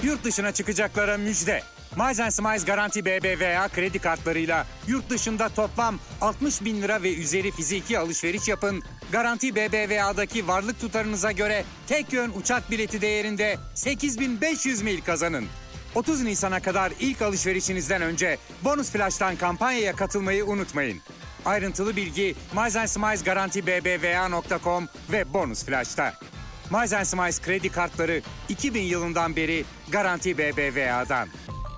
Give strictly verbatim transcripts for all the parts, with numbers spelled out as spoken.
Yurt dışına çıkacaklara müjde. Miles and Smiles Garanti B B V A kredi kartlarıyla yurt dışında toplam altmış bin lira ve üzeri fiziki alışveriş yapın. Garanti B B V A'daki varlık tutarınıza göre tek yön uçak bileti değerinde sekiz bin beş yüz mil kazanın. otuz Nisan'a kadar ilk alışverişinizden önce Bonus Flash'tan kampanyaya katılmayı unutmayın. Ayrıntılı bilgi Miles and Smiles Garanti B B V A nokta com ve Bonus Flash'ta. Miles and Smiles kredi kartları iki bin yılından beri Garanti B B V A'dan.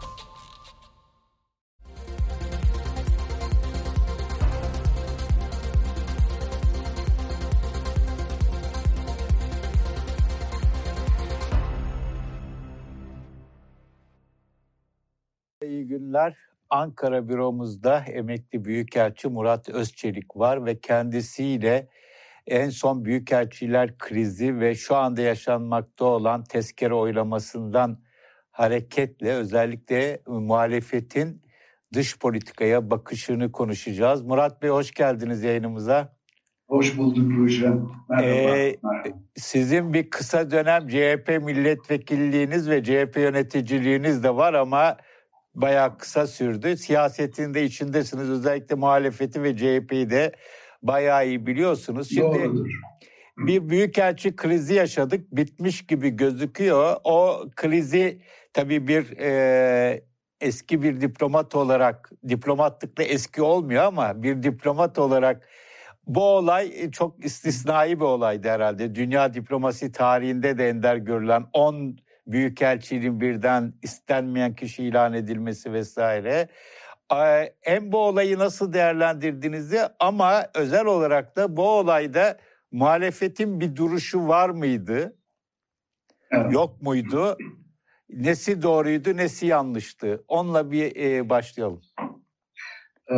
İyi günler. Ankara büromuzda emekli Büyükelçi Murat Özçelik var ve kendisiyle en son Büyükelçiler krizi ve şu anda yaşanmakta olan tezkere oylamasından hareketle özellikle muhalefetin dış politikaya bakışını konuşacağız. Murat Bey hoş geldiniz yayınımıza. Hoş bulduk Ruşen. Merhaba. Ee, Merhaba. Sizin bir kısa dönem C H P milletvekilliğiniz ve C H P yöneticiliğiniz de var ama bayağı kısa sürdü. Siyasetin de içindesiniz. Özellikle muhalefeti ve C H P'yi de bayağı iyi biliyorsunuz. Şimdi Doğrudur. Bir büyükelçi krizi yaşadık. Bitmiş gibi gözüküyor. O krizi tabii bir e, eski bir diplomat olarak, diplomatlıkla eski olmuyor ama bir diplomat olarak bu olay çok istisnai bir olaydı herhalde. Dünya diplomasi tarihinde de ender görülen on büyükelçinin birden istenmeyen kişi ilan edilmesi vesaire. Hem bu olayı nasıl değerlendirdiğinizi ama özel olarak da bu olayda muhalefetin bir duruşu var mıydı? Evet. Yok muydu? Nesi doğruydu, nesi yanlıştı? Onunla bir e, başlayalım. Ee,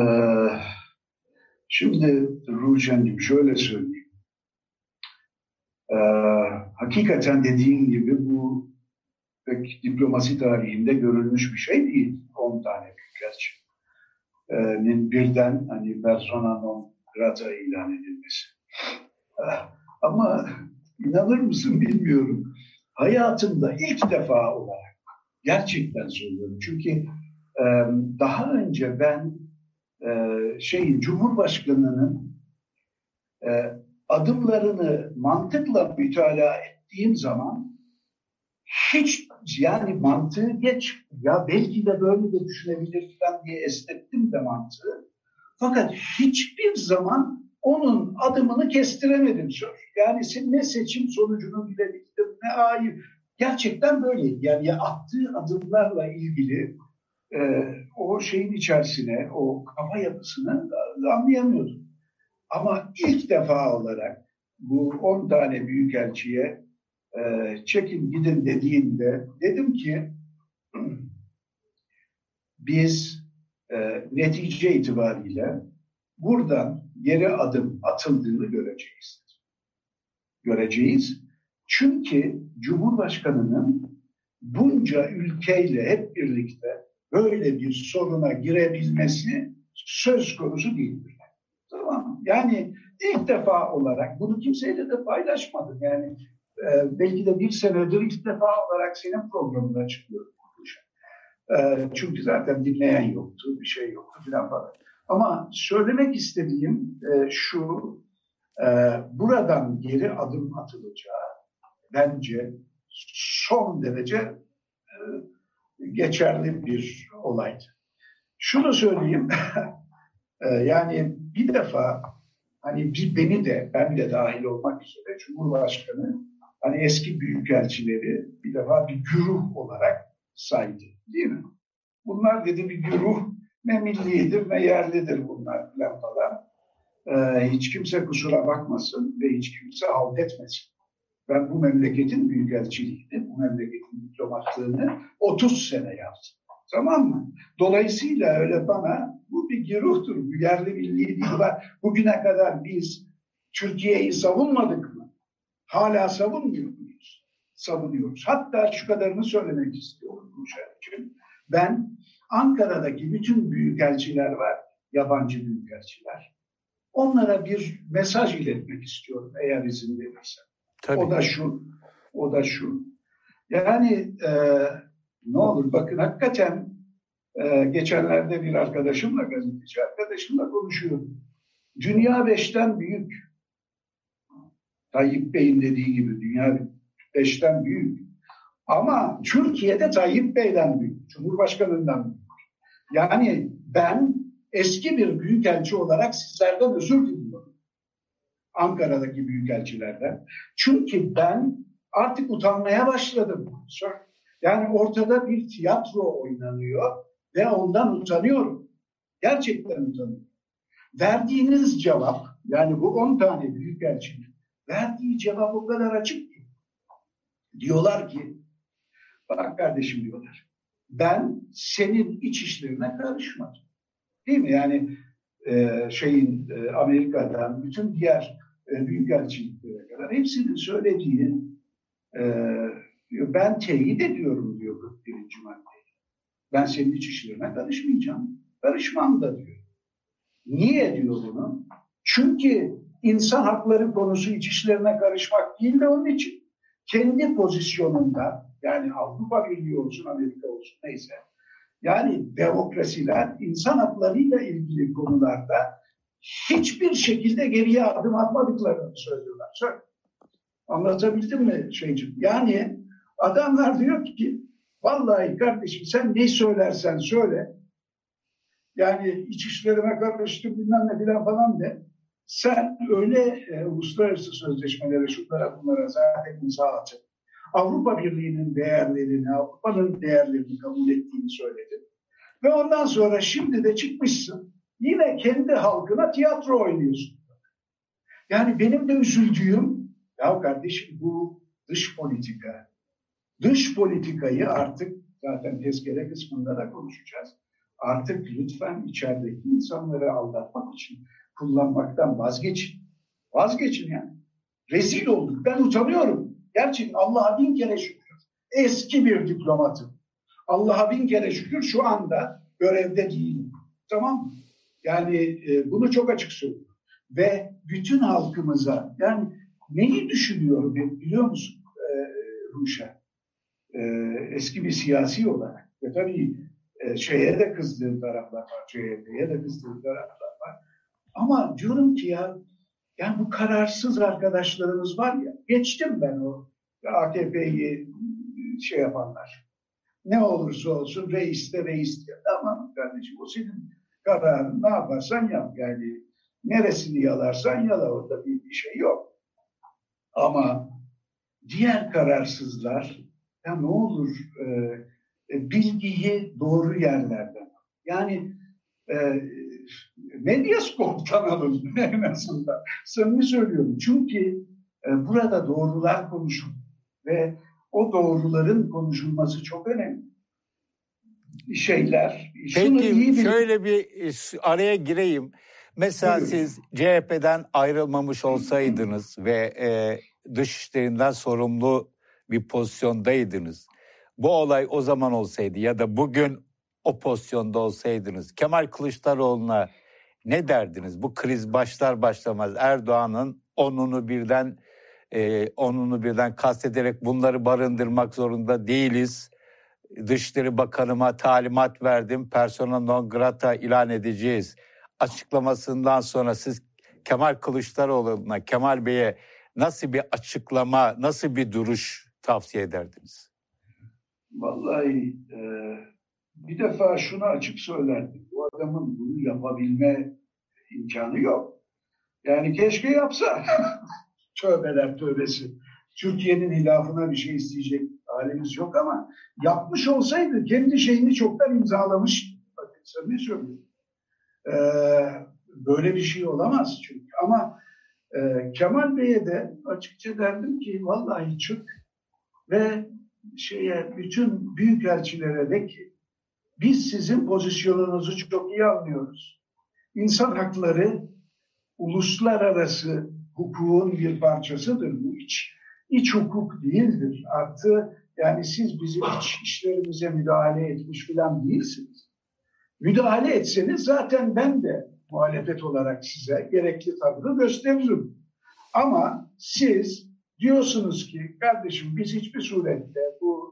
şimdi Rucen'cim şöyle söyleyeyim. Ee, hakikaten dediğin gibi bu pek diplomasi tarihinde görülmüş bir şey değil. on tane büyükelçinin birden hani persona non grata ilan edilmesi. Ama inanır mısın bilmiyorum. Hayatımda ilk defa olarak gerçekten söylüyorum. Çünkü daha önce ben şeyin Cumhurbaşkanı'nın adımlarını mantıkla mütalaa ettiğim zaman hiç yani mantığı geç ya belki de böyle de düşünebilir falan diye esnettim de mantığı. Fakat hiçbir zaman onun adımını kestiremedim sor. Yani ne seçim sonucunu bilebildim ne hayır. Gerçekten böyleydi. Yani ya attığı adımlarla ilgili e, o şeyin içerisine, o kafa yapısını anlayamıyordum. Ama ilk defa olarak bu on tane büyükelçiye e, çekin gidin dediğinde dedim ki biz e, netice itibariyle buradan geri adım atıldığını göreceğiz. Göreceğiz. Çünkü Cumhurbaşkanı'nın bunca ülkeyle hep birlikte böyle bir soruna girebilmesi söz konusu değildir. Tamam mı? Yani ilk defa olarak bunu kimseyle de paylaşmadım. Yani e, belki de bir senedir ilk defa olarak senin programına çıkıyorum. E, çünkü zaten dinleyen yoktu, bir şey yoktu falan falan. Ama söylemek istediğim e, şu, e, buradan geri adım atılacağı bence son derece e, geçerli bir olaydı. Şunu söyleyeyim, e, yani bir defa hani bir, beni de, ben de dahil olmak üzere Cumhurbaşkanı hani eski büyükelçileri bir defa bir güruh olarak saydı, değil mi? Bunlar dedi bir güruh, ne millidir ne yerlidir bunlar falan falan. Ee, hiç kimse kusura bakmasın ve hiç kimse halt etmesin. Ben bu memleketin büyükelçiliğini, bu memleketin diplomatlığını otuz sene yaptım. Tamam mı? Dolayısıyla öyle bana bu bir güruhtur, bu yerli milli değil. Bugüne kadar biz Türkiye'yi savunmadık mı? Hala savunmuyor muyuz? Savunuyoruz. Hatta şu kadarını söylemek istiyorum bu için. Ben Ankara'daki bütün büyükelçiler var, yabancı büyükelçiler. Onlara bir mesaj iletmek istiyorum eğer izin verirsen. O da şu, o da şu. Yani e, Ne olur bakın hakikaten e, geçenlerde bir arkadaşımla, gazeteci arkadaşımla konuşuyordum. Dünya beşten büyük. Tayyip Bey'in dediği gibi dünya beşten büyük. Ama Türkiye'de Tayyip Bey'den büyük. Cumhurbaşkanından büyük. Yani ben eski bir büyükelçi olarak sizlerden özür diliyorum. Ankara'daki büyükelçilerden. Çünkü ben artık utanmaya başladım. Yani ortada bir tiyatro oynanıyor ve ondan utanıyorum. Gerçekten utanıyorum. Verdiğiniz cevap, yani bu on tane büyükelçinin verdiği cevap o kadar açık ki. Diyorlar ki, bak kardeşim diyorlar, ben senin iç işlerine karışmadım. Değil mi? Yani e, şeyin e, Amerika'dan bütün diğer e, büyükelçiliklere kadar hepsinin söylediği e, ben teyit ediyorum diyor kırk birinci maddeyi. Ben senin iç işlerine karışmayacağım. Karışmam da diyor. Niye diyor bunu? Çünkü insan hakları konusu iç işlerine karışmak değil de onun için kendi pozisyonunda, yani Avrupa Birliği olsun, Amerika olsun neyse, yani demokrasiler insan haklarıyla ilgili konularda hiçbir şekilde geriye adım atmadıklarını söylüyorlar. Söyle. Anlatabildim mi şeyciğim? Yani adamlar diyor ki vallahi kardeşim sen ne söylersen söyle, yani iç işlerime karıştım bilmem ne filan falan de, sen öyle e, uluslararası sözleşmelere, şunlara bunlara zaten imza atın. Avrupa Birliği'nin değerlerini, Avrupa'nın değerlerini kabul ettiğini söyledin. Ve ondan sonra şimdi de çıkmışsın, yine kendi halkına tiyatro oynuyorsun. Yani benim de üzüldüğüm, ya kardeşim bu dış politika. Dış politikayı artık zaten tezkere kısmında da konuşacağız. Artık lütfen içerideki insanları aldatmak için kullanmaktan vazgeçin. Vazgeçin yani. Rezil olduk. Ben utanıyorum. Gerçekten Allah'a bin kere şükür. Eski bir diplomatım. Allah'a bin kere şükür şu anda görevde değilim. Tamam mı? Yani e, bunu çok açık söylüyorum. Ve bütün halkımıza, yani neyi düşünüyorum biliyor musun e, Ruşen? E, eski bir siyasi olarak ve tabii e, şeye de kızdığım taraflar var, C H P'ye de kızdığım taraflar var. Ama diyorum ki ya, yani bu kararsız arkadaşlarımız var ya, geçtim ben o A K P'yi şey yapanlar. Ne olursa olsun reis de reis de. Tamam kardeşim, o senin kararın, ne yaparsan yap. Yani neresini yalarsan yala, orada bir, bir şey yok. Ama diğer kararsızlar, ya ne olur e, bilgiyi doğru yerlerden. Yani e, Medyaskop'tan alın en azından. Samimi söylüyorum. Çünkü e, burada doğrular konuşun ve o doğruların konuşulması çok önemli. Şeyler. Peki şöyle bir araya gireyim. Mesela Buyurun. siz C H P'den ayrılmamış olsaydınız ve e, dışişlerinden sorumlu bir pozisyondaydınız. Bu olay o zaman olsaydı ya da bugün o pozisyonda olsaydınız, Kemal Kılıçdaroğlu'na ne derdiniz? Bu kriz başlar başlamaz Erdoğan'ın onunu birden e, onunu birden kastederek bunları barındırmak zorunda değiliz. Dışişleri Bakanıma talimat verdim, persona non grata ilan edeceğiz açıklamasından sonra siz Kemal Kılıçdaroğlu'na, Kemal Bey'e nasıl bir açıklama, nasıl bir duruş tavsiye ederdiniz? Vallahi e, bir defa şunu açık söylerdim. Bu adamın bunu yapabilme imkanı yok. Yani keşke yapsa. Tövbeler tövbesi. Türkiye'nin hilafına bir şey isteyecek halimiz yok ama yapmış olsaydı kendi şeyini çoktan imzalamış. Bakın sen ne söylüyorsun? Ee, böyle bir şey olamaz çünkü. Ama e, Kemal Bey'e de açıkça derdim ki vallahi çık ve şeye bütün büyükelçilere de ki biz sizin pozisyonunuzu çok iyi anlıyoruz. İnsan hakları uluslararası hukukun bir parçasıdır bu iç. İç hukuk değildir. Artı yani siz bizim iç işlerimize müdahale etmiş filan değilsiniz. Müdahale etseniz zaten ben de muhalefet olarak size gerekli tavrı gösteririm. Ama siz diyorsunuz ki kardeşim biz hiçbir surette bu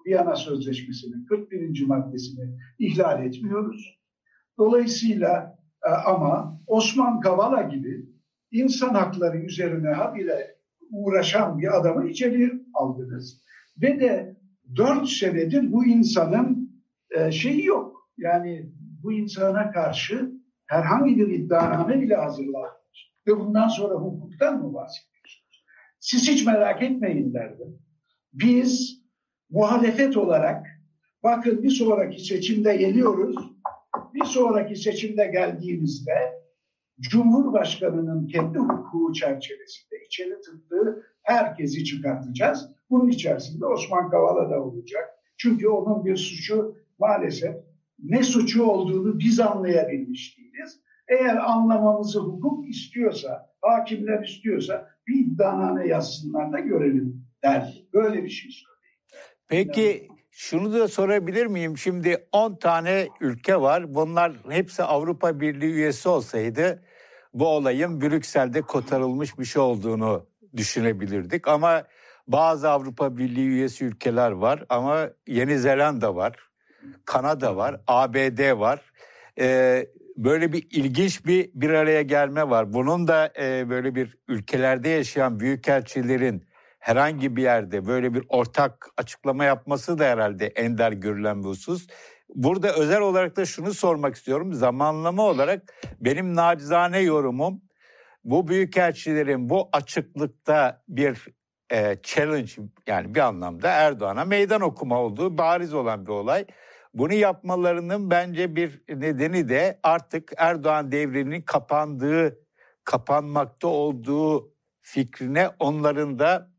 Viyana Sözleşmesi'nin kırk birinci maddesini ihlal etmiyoruz. Dolayısıyla ama Osman Kavala gibi insan hakları üzerine habire uğraşan bir adamı içeri aldınız. Ve de dört senedir bu insanın şeyi yok. Yani bu insana karşı herhangi bir iddianame bile hazırlanmış. Ve bundan sonra hukuktan mı bahsediyorsunuz? Siz hiç merak etmeyin derdim. Biz muhalefet olarak bakın bir sonraki seçimde geliyoruz. Bir sonraki seçimde geldiğimizde Cumhurbaşkanı'nın kendi hukuku çerçevesinde içeri tıktığı herkesi çıkartacağız. Bunun içerisinde Osman Kavala da olacak. Çünkü onun bir suçu maalesef ne suçu olduğunu biz anlayabilmiş değiliz. Eğer anlamamızı hukuk istiyorsa, hakimler istiyorsa bir iddianame yazsınlar da görelim der. Böyle bir şey söyleyeyim. Peki yani, şunu da sorabilir miyim? Şimdi on tane ülke var. Bunlar hepsi Avrupa Birliği üyesi olsaydı bu olayın Brüksel'de kotarılmış bir şey olduğunu düşünebilirdik. Ama bazı Avrupa Birliği üyesi ülkeler var ama Yeni Zelanda var, Kanada var, A B D var. Ee, böyle bir ilginç bir bir araya gelme var. Bunun da e, böyle bir ülkelerde yaşayan büyükelçilerin herhangi bir yerde böyle bir ortak açıklama yapması da herhalde ender görülen bir husus. Burada özel olarak da şunu sormak istiyorum. Zamanlama olarak benim nacizane yorumum bu büyükelçilerin bu açıklıkta bir e, challenge, yani bir anlamda Erdoğan'a meydan okuma olduğu bariz olan bir olay. Bunu yapmalarının bence bir nedeni de artık Erdoğan devrinin kapandığı, kapanmakta olduğu fikrine onların da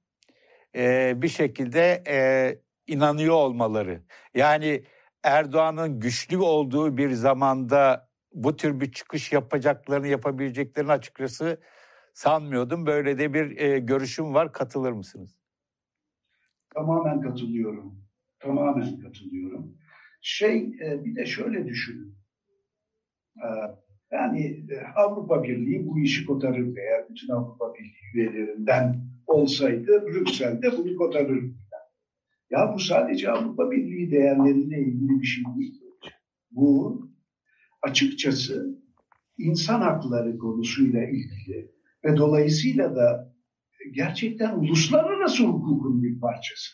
e, bir şekilde e, inanıyor olmaları. Yani Erdoğan'ın güçlü olduğu bir zamanda bu tür bir çıkış yapacaklarını, yapabileceklerini açıkçası sanmıyordum. Böyle de bir e, görüşüm var. Katılır mısınız? Tamamen katılıyorum. Tamamen katılıyorum. Şey e, bir de şöyle düşünün. E, yani e, Avrupa Birliği bu işi kotarırdı. Eğer bütün Avrupa Birliği üyelerinden olsaydı Brüksel'de bunu kotarırdı. Ya bu sadece Avrupa Birliği değerleriyle ilgili bir şey değil. Bu açıkçası insan hakları konusuyla ilgili ve dolayısıyla da gerçekten uluslararası hukukun bir parçası.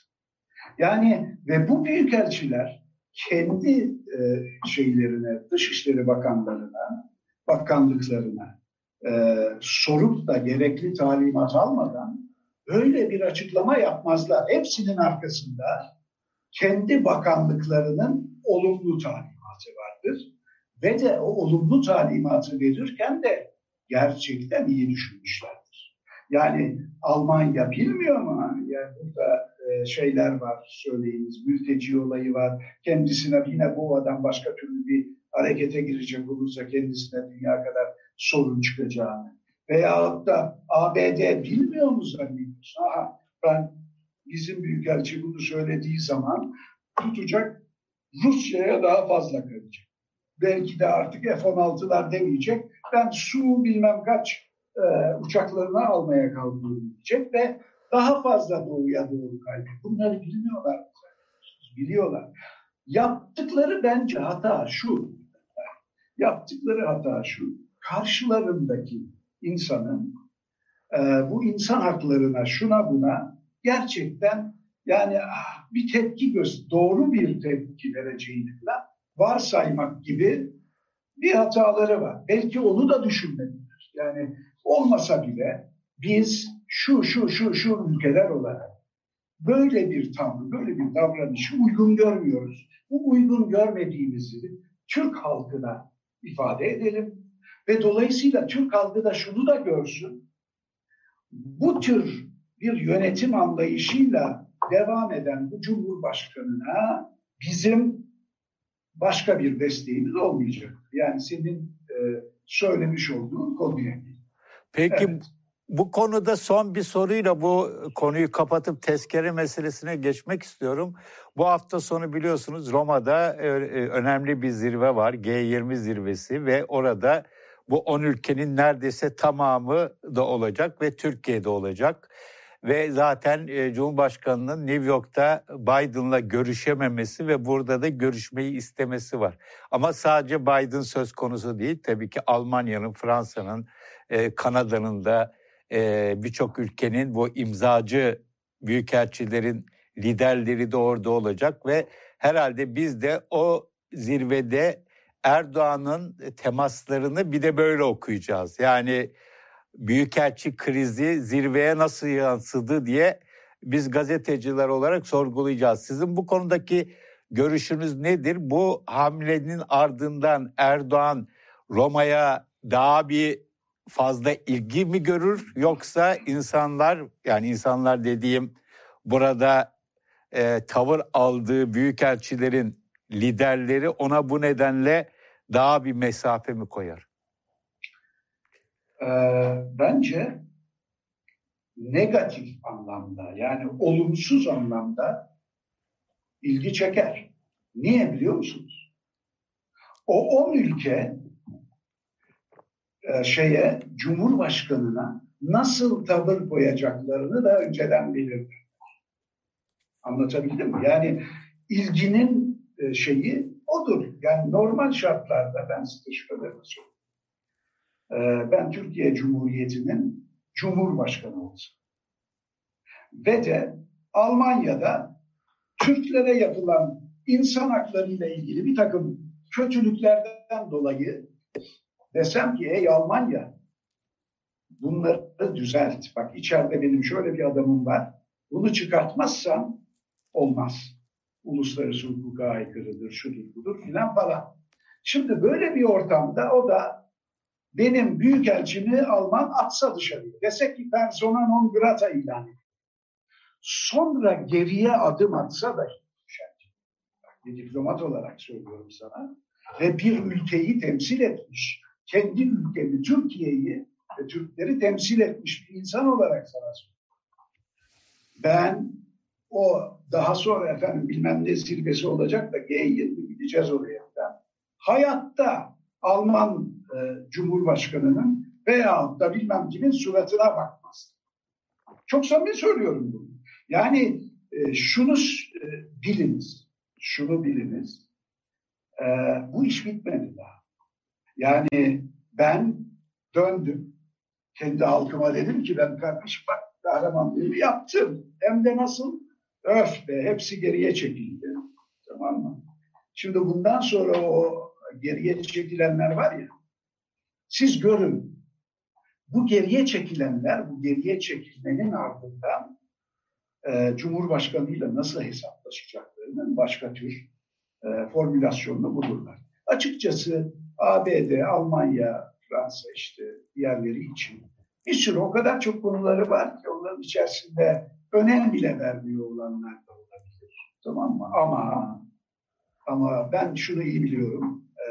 Yani ve bu büyükelçiler kendi e, şeylerine, Dışişleri Bakanlarına, bakanlıklarına e, sorup da gerekli talimat almadan öyle bir açıklama yapmazlar. Hepsinin arkasında kendi bakanlıklarının olumlu talimatı vardır. Ve de o olumlu talimatı verirken de gerçekten iyi düşünmüşlerdir. Yani Almanya bilmiyor mu? Yani burada e, şeyler var, söyleyiniz, mülteci olayı var. Kendisine yine bu adam başka türlü bir harekete girecek olursa kendisine dünya kadar sorun çıkacağını. Veyahut da A B D bilmiyor mu zannediyorsun? Aha, ben bizim büyükelçi bunu söylediği zaman tutacak, Rusya'ya daha fazla kalacak. Belki de artık F on altılar demeyecek. Ben Su bilmem kaç e, uçaklarını almaya kalkıyorum diyecek ve daha fazla doğuya doğru kaybediyor. Bunları bilmiyorlar. Biliyorlar. Yaptıkları bence hata şu. Yaptıkları hata şu. Karşılarındaki insanın e, bu insan haklarına, şuna buna gerçekten yani bir tepki göster, doğru bir tepki vereceğini falan varsaymak gibi bir hataları var. Belki onu da düşünmelidir. Yani olmasa bile biz şu şu şu şu ülkeler olarak böyle bir tavrı, böyle bir davranışı uygun görmüyoruz. Bu uygun görmediğimizi Türk halkına ifade edelim ve dolayısıyla Türk halkı da şunu da görsün. Bu tür bir yönetim anlayışıyla devam eden bu Cumhurbaşkanı'na bizim başka bir desteğimiz olmayacak. Yani senin e, söylemiş olduğun konuya. Peki evet. Bu konuda son bir soruyla bu konuyu kapatıp tezkere meselesine geçmek istiyorum. Bu hafta sonu biliyorsunuz Roma'da önemli bir zirve var, G yirmi zirvesi ve orada bu on ülkenin neredeyse tamamı da olacak ve Türkiye'de olacak. Ve zaten e, Cumhurbaşkanı'nın New York'ta Biden'la görüşememesi ve burada da görüşmeyi istemesi var. Ama sadece Biden söz konusu değil. Tabii ki Almanya'nın, Fransa'nın, e, Kanada'nın da e, birçok ülkenin bu imzacı büyükelçilerin liderleri de orada olacak ve herhalde biz de o zirvede Erdoğan'ın temaslarını bir de böyle okuyacağız. Yani büyükelçi krizi zirveye nasıl yansıdı diye biz gazeteciler olarak sorgulayacağız. Sizin bu konudaki görüşünüz nedir? Bu hamlenin ardından Erdoğan Roma'ya daha bir fazla ilgi mi görür, yoksa insanlar, yani insanlar dediğim burada e, tavır aldığı büyükelçilerin liderleri ona bu nedenle daha bir mesafe mi koyar? Ee, bence negatif anlamda, yani olumsuz anlamda ilgi çeker. Niye biliyor musunuz? O on ülke e, şeye Cumhurbaşkanına nasıl tavır koyacaklarını da önceden belirler. Anlatabildim mi? Yani ilginin e, şeyi odur. Yani normal şartlarda ben size şöyle söyleyeyim. E, ben Türkiye Cumhuriyeti'nin Cumhurbaşkanı olsam ve de Almanya'da Türklere yapılan insan hakları ile ilgili bir takım kötülüklerden dolayı desem ki ey Almanya, bunları düzelt. Bak içeride benim şöyle bir adamım var. Bunu çıkartmazsan olmaz. Uluslararası hukuka aykırıdır, şudur budur filan falan. Şimdi böyle bir ortamda o da benim büyükelçimi Alman atsa dışarıya. Dese ki persona non grata ilan ediyor. Sonra geriye adım atsa da bir diplomat olarak söylüyorum sana ve bir ülkeyi temsil etmiş, kendi ülkemi Türkiye'yi ve Türkleri temsil etmiş bir insan olarak sana söylüyorum. Ben o daha sonra efendim bilmem ne zirvesi olacak da G yirmi gideceğiz oraya. Ben hayatta Alman e, Cumhurbaşkanı'nın veyahut da bilmem kimin suratına bakmaz. Çok samimi söylüyorum bunu. Yani e, şunu e, biliniz, şunu biliniz, e, bu iş bitmedi daha. Yani ben döndüm, kendi halkıma dedim ki ben kardeşim bak kahramanlığımı yaptım. Hem de nasıl? Öf be, hepsi geriye çekildi. Tamam mı? Şimdi bundan sonra o geriye çekilenler var ya, siz görün, bu geriye çekilenler, bu geriye çekilmenin ardından e, Cumhurbaşkanı'yla nasıl hesaplaşacaklarının başka tür e, formülasyonunu bulurlar. Açıkçası A B D, Almanya, Fransa işte diğerleri için bir sürü o kadar çok konuları var ki onların içerisinde önem bile vermiyor olanlar da olabilir. Tamam mı? Ama ama ben şunu iyi biliyorum. E,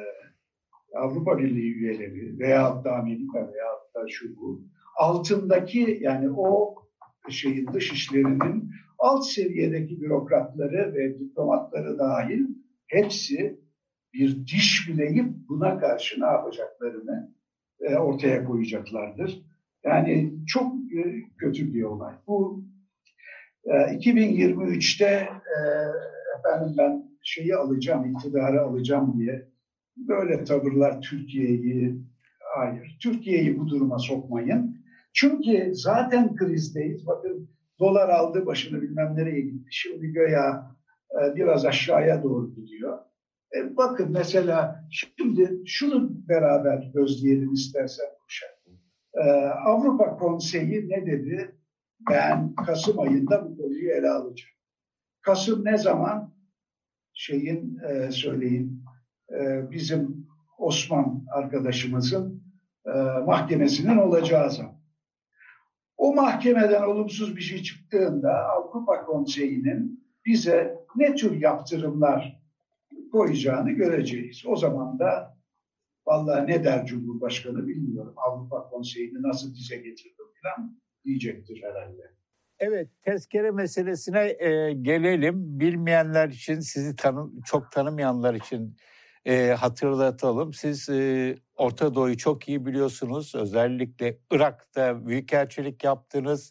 Avrupa Birliği üyeleri veyahut da Amerika veyahut da şu bu altındaki, yani o şeyin dış işlerinin alt seviyedeki bürokratları ve diplomatları dahil hepsi bir diş bileyip buna karşı ne yapacaklarını e, ortaya koyacaklardır. Yani çok e, kötü bir olay. Bu e, iki bin yirmi üçte e, efendim ben şeyi alacağım, iktidarı alacağım diye böyle tavırlar Türkiye'yi, hayır, Türkiye'yi bu duruma sokmayın. Çünkü zaten krizdeyiz. Bakın dolar aldı başını bilmem nereye gitti. Şimdi göya e, biraz aşağıya doğru gidiyor. E, bakın mesela şimdi şunu beraber gözleyelim istersen Kuşak. E, Avrupa Konseyi ne dedi? Ben Kasım ayında bu konuyu ele alacağım. Kasım ne zaman? Şeyin e, söyleyin e, bizim Osman arkadaşımızın e, mahkemesinin olacağı zaman. O mahkemeden olumsuz bir şey çıktığında Avrupa Konseyi'nin bize ne tür yaptırımlar koyacağını göreceğiz. O zaman da vallahi ne der Cumhurbaşkanı bilmiyorum. Avrupa Konseyi'ni nasıl dize getirdim falan diyecektir herhalde. Evet, tezkere meselesine e, gelelim. Bilmeyenler için, sizi tanı, çok tanımayanlar için e, hatırlatalım. Siz e, Orta Doğu'yu çok iyi biliyorsunuz. Özellikle Irak'ta büyükelçilik yaptınız.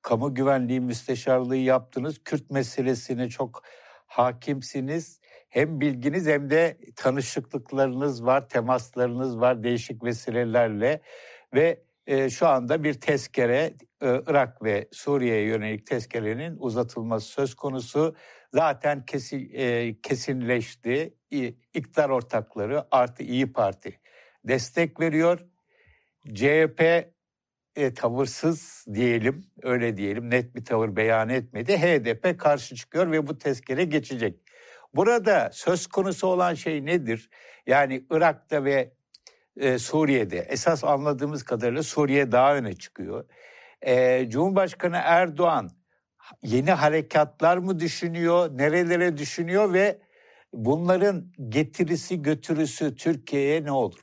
kamu güvenliği müsteşarlığı yaptınız. Kürt meselesine çok hakimsiniz. Hem bilginiz hem de tanışıklıklarınız var, temaslarınız var değişik vesilelerle ve e, şu anda bir tezkere, e, Irak ve Suriye'ye yönelik tezkerenin uzatılması söz konusu. Zaten kesin, e, kesinleşti. İktidar ortakları artı İyi Parti destek veriyor. C H P e, tavırsız diyelim, öyle diyelim, net bir tavır beyan etmedi. H D P karşı çıkıyor ve bu tezkere geçecek. Burada söz konusu olan şey nedir? Yani Irak'ta ve e, Suriye'de, esas anladığımız kadarıyla Suriye daha öne çıkıyor. E, Cumhurbaşkanı Erdoğan yeni harekatlar mı düşünüyor, nerelere düşünüyor ve bunların getirisi götürüsü Türkiye'ye ne olur?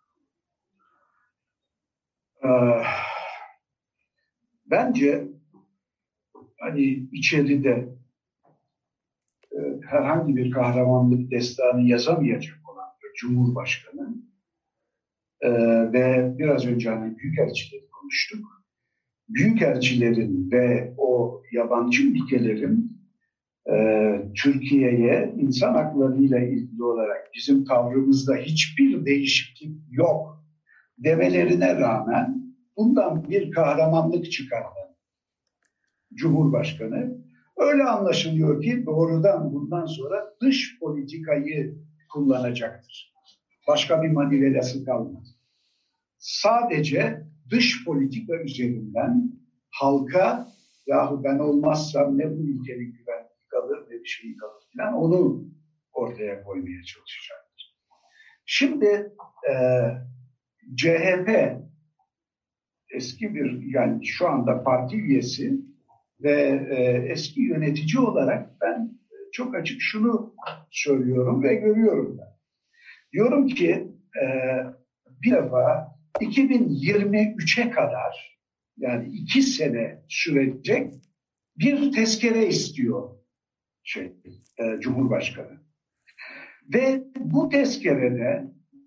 Bence hani içeride e, herhangi bir kahramanlık destanı yazamayacak olan bir Cumhurbaşkanı e, ve biraz önce hani büyükelçileri konuştuk. Büyükelçilerin ve o yabancı ülkelerin e, Türkiye'ye insan haklarıyla ilgili olarak bizim tavrımızda hiçbir değişiklik yok demelerine rağmen bundan bir kahramanlık çıkartan Cumhurbaşkanı öyle anlaşılıyor ki doğrudan bundan sonra dış politikayı kullanacaktır. Başka bir manivelası kalmadı. Sadece dış politika üzerinden halka yahu ben olmazsam ne bu ülkenin güvenliği kalır ne bir şey kalır falan onu ortaya koymaya çalışacaktır. Şimdi e, C H P eski bir yani şu anda parti üyesi ve e, eski yönetici olarak ben çok açık şunu söylüyorum ve görüyorum da. Diyorum ki e, bir defa iki bin yirmi üçe kadar yani iki sene sürecek bir tezkere istiyor şey e, Cumhurbaşkanı. Ve bu tezkerede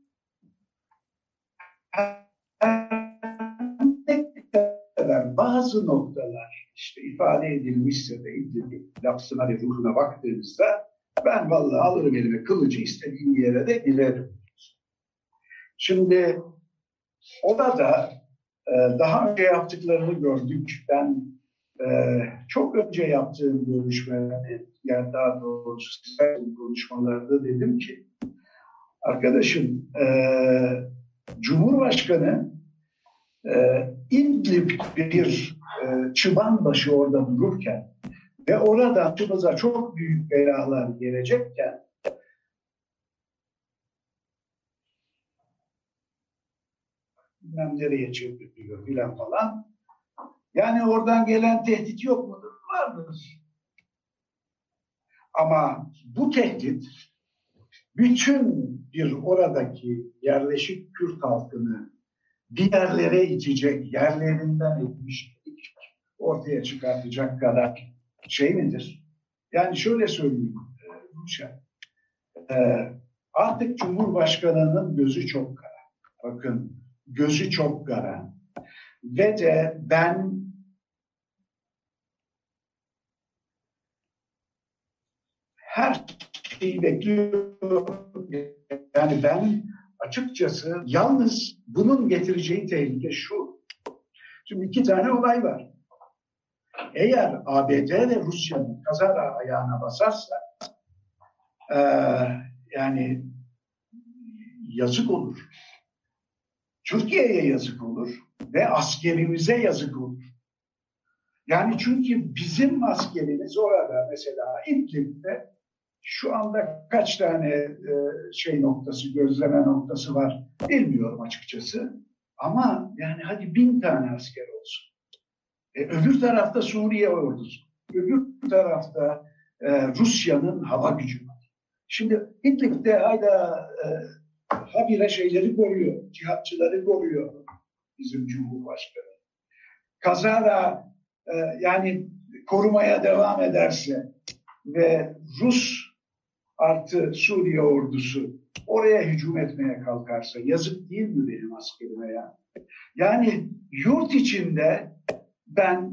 bazı noktalar işte ifade edilmişse de lafzına ve ruhuna baktığınızda ben vallahi alırım elime kılıcı istediğim yere de girerim. Şimdi orada e, daha önce yaptıklarını gördük. Ben e, çok önce yaptığım görüşmelerde yani daha doğrusu konuşmalarda dedim ki arkadaşım e, Cumhurbaşkanı e, İdlib bir e, çıbanbaşı orada dururken ve orada başımıza çok büyük belalar gelecekken bilmem nereye çevriliyor filan falan. Yani oradan gelen tehdit yok mudur? Vardır. Ama bu tehdit bütün bir oradaki yerleşik Kürt halkını bir yerlere itecek, yerlerinden etmiş ortaya çıkartacak kadar şey midir? Yani şöyle söyleyeyim Ruşen, artık Cumhurbaşkanı'nın gözü çok kara. Bakın gözü çok kara. Ve de ben her şeyi bekliyorum. Yani ben açıkçası yalnız bunun getireceği tehlike şu. Şimdi iki tane olay var. Eğer A B D ve Rusya'nın kazara ayağına basarsa e, yani yazık olur. Türkiye'ye yazık olur ve askerimize yazık olur. Yani çünkü bizim askerimiz orada mesela İdlib'de şu anda kaç tane e, şey noktası, gözleme noktası var bilmiyorum açıkçası. Ama yani hadi bin tane asker olsun. E, öbür tarafta Suriye ordusu. Öbür tarafta e, Rusya'nın hava gücü var. Şimdi İdlib'de hayda e, habire şeyleri koruyor, cihatçıları koruyor bizim Cumhurbaşkanı. Kazara e, yani korumaya devam ederse ve Rus artı Suriye ordusu oraya hücum etmeye kalkarsa yazık değil mi benim askerime ya? Yani yurt içinde ben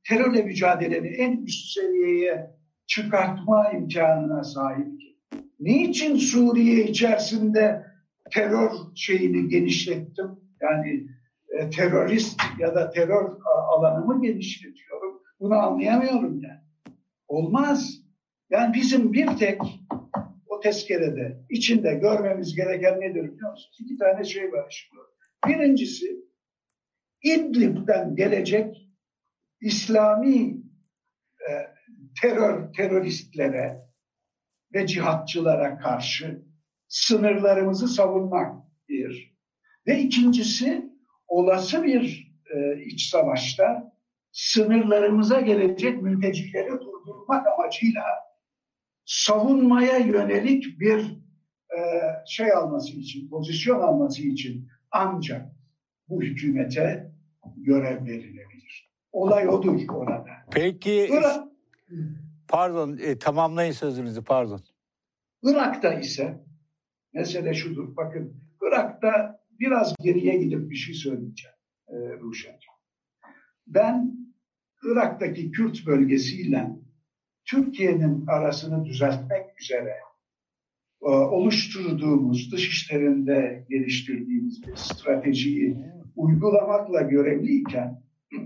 terörle mücadelenin en üst seviyeye çıkartma imkanına sahip ki? Niçin Suriye içerisinde terör şeyini genişlettim? Yani e, terörist ya da terör alanımı genişletiyorum. Bunu anlayamıyorum yani. Olmaz. Yani bizim bir tek o tezkerede içinde görmemiz gereken nedir biliyor musunuz? İki tane şey var şimdi. Birincisi İdlib'den gelecek İslami e, terör teröristlere ve cihatçılara karşı sınırlarımızı savunmak bir. Ve ikincisi olası bir e, iç savaşta sınırlarımıza gelecek mültecileri durdurmak amacıyla savunmaya yönelik bir e, şey alması için, pozisyon alması için ancak bu hükümete görev verilebilir. Olay odur orada. Peki, Irak, pardon, e, tamamlayın sözünüzü, pardon. Irak'ta ise mesele şudur, bakın Irak'ta biraz geriye gidip bir şey söyleyeceğim e, Ruşen'cığım. Ben Irak'taki Kürt bölgesiyle Türkiye'nin arasını düzeltmek üzere e, oluşturduğumuz, dışişlerinde geliştirdiğimiz bir stratejiyi uygulamakla görevliyken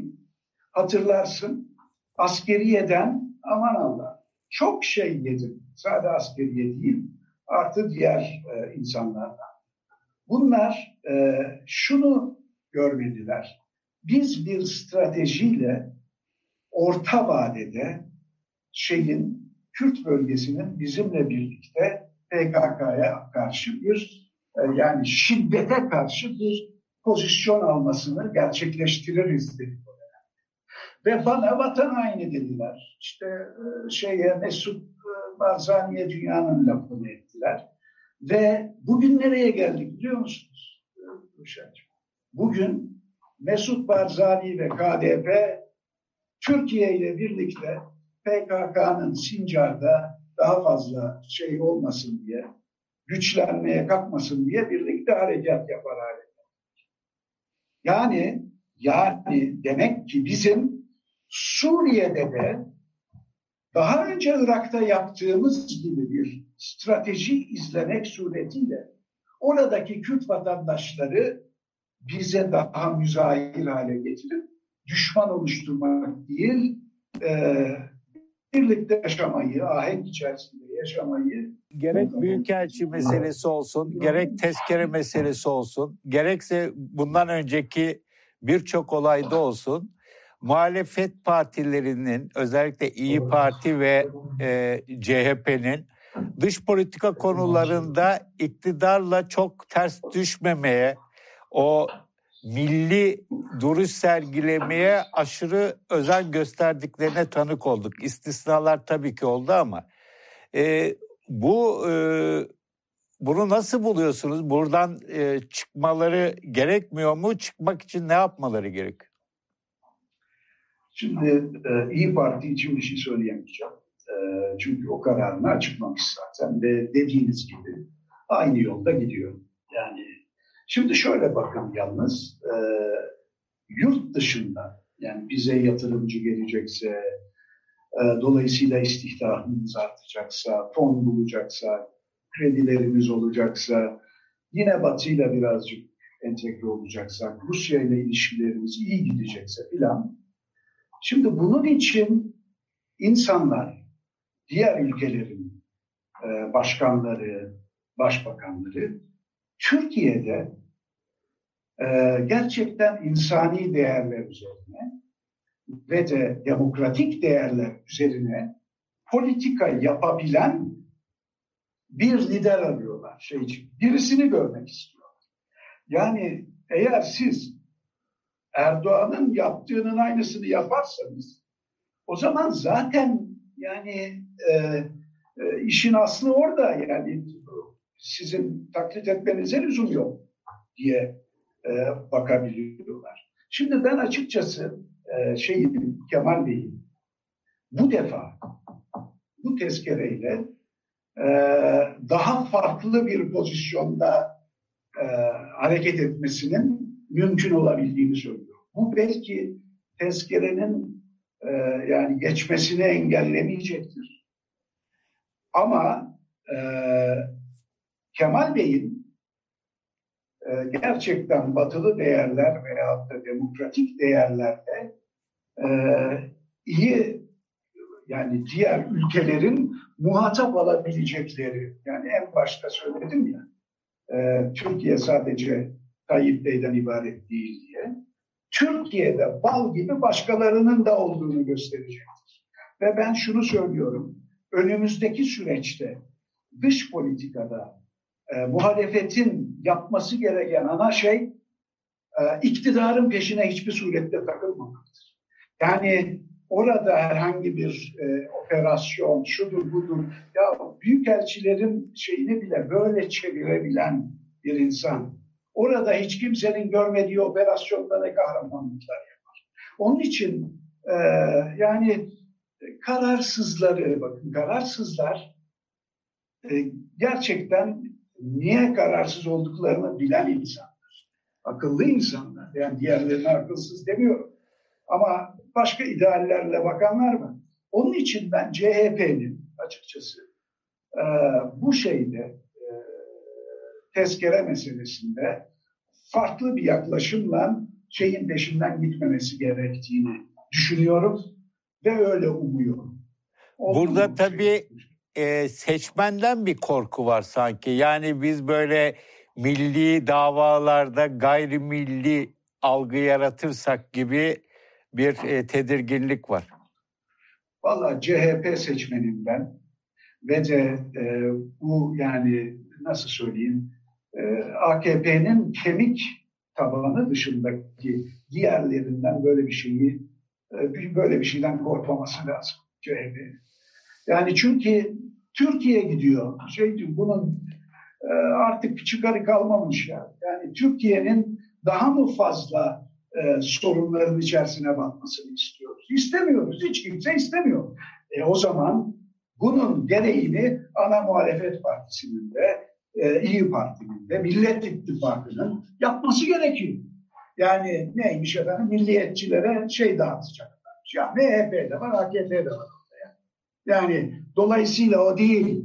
hatırlarsın askeriyeden aman Allah çok şey yedim. Sadece askeriye değil, artı diğer e, insanlardan. Bunlar e, şunu görmediler. Biz bir stratejiyle orta vadede şeyin, Kürt bölgesinin bizimle birlikte P K K'ya karşı bir e, yani şiddete karşı bir pozisyon almasını gerçekleştiririz dedik. Ve bana vatan haini dediler. İşte e, şeye Mesut e, Barzani'ye dünyanın lafını ettiler. Ve bugün nereye geldik biliyor musunuz? Bugün Mesut Barzani ve K D P Türkiye ile birlikte P K K'nın Sincar'da daha fazla şey olmasın diye, güçlenmeye kalkmasın diye birlikte harekat yapar hale. Yani yani demek ki bizim Suriye'de de daha önce Irak'ta yaptığımız gibi bir strateji izlemek suretiyle oradaki Kürt vatandaşları bize daha müzahir hale getirip düşman oluşturmak değil, e, birlikte yaşamayı, ahenk içerisinde yaşamayı. Gerek büyükelçi meselesi olsun, gerek tezkere meselesi olsun, gerekse bundan önceki birçok olayda olsun, muhalefet partilerinin, özellikle İyi Parti ve e, C H P'nin dış politika konularında iktidarla çok ters düşmemeye, o milli duruş sergilemeye aşırı özen gösterdiklerine tanık olduk. İstisnalar tabii ki oldu ama e, bu e, bunu nasıl buluyorsunuz? Buradan e, çıkmaları gerekmiyor mu? Çıkmak için ne yapmaları gerek? Şimdi e, İyi Parti için bir şey söyleyemeyeceğim. E, çünkü o kararını açıklamış zaten ve dediğiniz gibi aynı yolda gidiyor. Yani şimdi şöyle bakın yalnız e, yurt dışında yani bize yatırımcı gelecekse, e, dolayısıyla istihdamımız artacaksa, fon bulacaksa, kredilerimiz olacaksa, yine Batı'yla birazcık entegre olacaksak, Rusya ile ilişkilerimiz iyi gidecekse filan. Şimdi bunun için insanlar, diğer ülkelerin e, başkanları, başbakanları, Türkiye'de e, gerçekten insani değerler üzerine ve de demokratik değerler üzerine politika yapabilen bir lider arıyorlar. Şey için. Birisini görmek istiyorlar. Yani eğer siz Erdoğan'ın yaptığının aynısını yaparsanız o zaman zaten yani e, e, işin aslı orada. Yani sizin taklit etmenize lüzum yok diye e, bakabiliyorlar. Şimdi ben açıkçası e, şeyim, Kemal Bey'in bu defa bu tezkereyle e, daha farklı bir pozisyonda e, hareket etmesinin mümkün olabildiğini söylüyor. Bu belki tezkerenin e, yani geçmesini engellemeyecektir. Ama e, Kemal Bey'in e, gerçekten batılı değerler veyahut da demokratik değerlerde e, iyi, yani diğer ülkelerin muhatap alabilecekleri, yani en başta söyledim ya, e, Türkiye sadece Tayyip Bey'den ibaret değil diye, Türkiye'de bal gibi başkalarının da olduğunu gösterecektir. Ve ben şunu söylüyorum, önümüzdeki süreçte dış politikada e, muhalefetin yapması gereken ana şey e, iktidarın peşine hiçbir surette takılmamaktır. Yani orada herhangi bir e, operasyon, şudur budur, ya büyükelçilerin şeyini bile böyle çevirebilen bir insan, orada hiç kimsenin görmediği operasyonlara kahramanlıklar yapar. Onun için e, yani kararsızları, bakın kararsızlar e, gerçekten niye kararsız olduklarını bilen insanlar. Akıllı insanlar. Yani diğerlerine akılsız demiyorum. Ama başka ideallerle bakanlar var. Onun için ben C H P'nin açıkçası e, bu şeyde e, tezkere meselesinde farklı bir yaklaşımla şeyin peşinden gitmemesi gerektiğini düşünüyorum ve öyle umuyorum. Oldu Burada mu? tabii e, seçmenden bir korku var sanki. Yani biz böyle milli davalarda gayrimilli algı yaratırsak gibi bir e, tedirginlik var. Vallahi C H P seçmenim ben ve de e, bu yani nasıl söyleyeyim e, A K P'nin kemik tabanı dışındaki diğerlerinden böyle bir şeyi e, böyle bir şeyden korkmaması lazım C H P'nin. Yani çünkü Türkiye gidiyor. Şey, bunun e, artık çıkarı kalmamış ya. Yani Türkiye'nin daha mı fazla e, sorunların içerisine batmasını istiyoruz? İstemiyoruz. Hiç kimse istemiyor. E, o zaman bunun gereğini ana muhalefet partisinin de, e, İYİ Parti'nin de, Millet İttifakı'nın yapması gerekiyor. Yani neymiş efendim? Milliyetçilere şey dağıtacaklar. Ya M H P'de var, A K P'de var. Yani dolayısıyla o değil.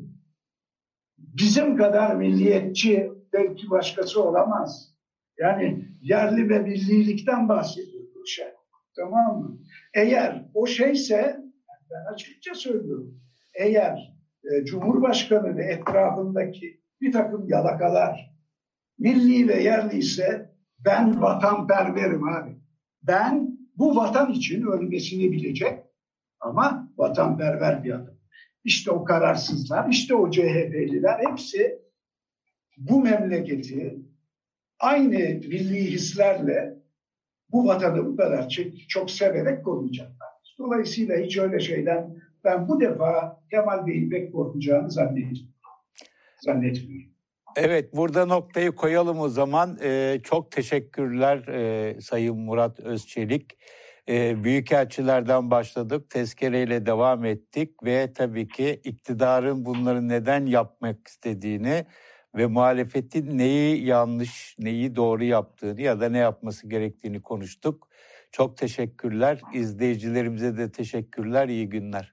Bizim kadar milliyetçi belki başkası olamaz. Yani yerli ve millilikten bahsediyor bu şey. Tamam mı? Eğer o şeyse, ben açıkça söylüyorum, eğer e, Cumhurbaşkanı ve etrafındaki bir takım yalakalar milli ve yerli ise ben vatanperverim abi. Ben bu vatan için ölmesini bilecek ama vatanperver bir adam. İşte o kararsızlar, işte o C H P'liler hepsi bu memleketi aynı milli hislerle bu vatanı bu kadar çok, çok severek koruyacaklar. Dolayısıyla hiç öyle şeyden ben bu defa Kemal Bey'in pek korkacağını zannetmiyorum. zannetmiyorum. Evet, burada noktayı koyalım o zaman. Ee, çok teşekkürler e, Sayın Murat Özçelik. E, büyükelçilerden başladık, tezkereyle devam ettik ve tabii ki iktidarın bunları neden yapmak istediğini ve muhalefetin neyi yanlış, neyi doğru yaptığını ya da ne yapması gerektiğini konuştuk. Çok teşekkürler. İzleyicilerimize de teşekkürler. İyi günler.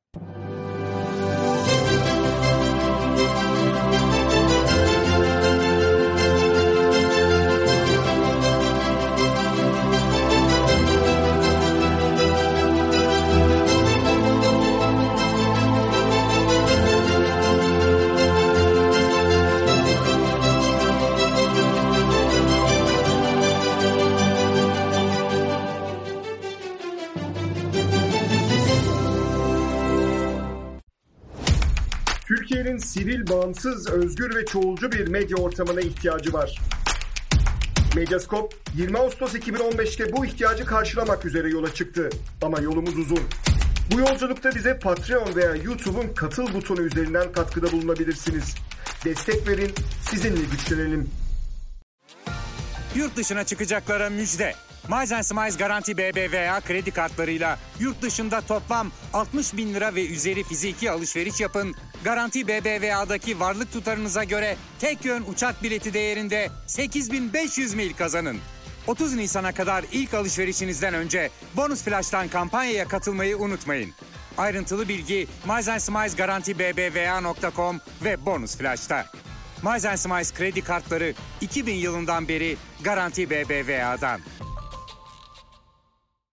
Türkiye'nin sivil, bağımsız, özgür ve çoğulcu bir medya ortamına ihtiyacı var. Medyascope yirmi Ağustos iki bin on beşte bu ihtiyacı karşılamak üzere yola çıktı. Ama yolumuz uzun. Bu yolculukta bize Patreon veya YouTube'un katıl butonu üzerinden katkıda bulunabilirsiniz. Destek verin, sizinle güçlenelim. Yurt dışına çıkacaklara müjde. Miles Smiles Garanti B B V A kredi kartlarıyla yurt dışında toplam altmış bin lira ve üzeri fiziki alışveriş yapın. Garanti B B V A'daki varlık tutarınıza göre tek yön uçak bileti değerinde sekiz bin beş yüz mil kazanın. otuz Nisan'a kadar ilk alışverişinizden önce Bonus Flash'tan kampanyaya katılmayı unutmayın. Ayrıntılı bilgi Miles and Smiles Garanti B B V A nokta com ve Bonus Flash'ta. Miles and Smiles kredi kartları iki bin yılından beri Garanti B B V A'dan.